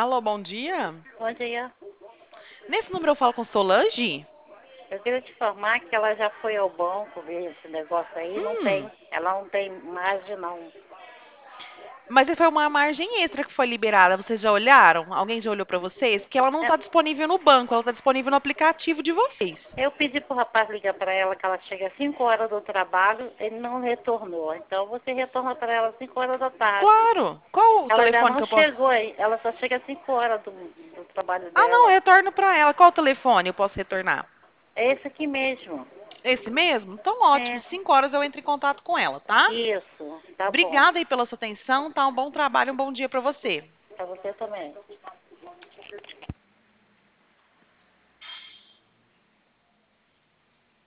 Alô, bom dia. Bom dia. Nesse número eu falo com Solange? Eu queria te informar que ela já foi ao banco ver esse negócio aí. Não Hum, tem. Ela não tem margem, não. mas foi uma margem extra que foi liberada. Vocês já olharam? Alguém já olhou para vocês? Que ela não É, está disponível no banco, ela está disponível no aplicativo de vocês. Eu pedi pro rapaz ligar para ela que ela chega às 5 horas do trabalho. Ele não retornou. Então você retorna para ela às 5 horas da tarde. Claro. Qual o Ela já telefone que não eu posso? chegou aí. Ela só chega às 5 horas do trabalho Ah, não, eu dela. retorno para ela. Qual o telefone eu posso retornar? É esse aqui mesmo. Esse mesmo? Então, ótimo. É. 5 horas eu entro em contato com ela, tá? Isso. Tá bom. Obrigada aí pela sua atenção, tá? Um bom trabalho, um bom dia para você. Para você também.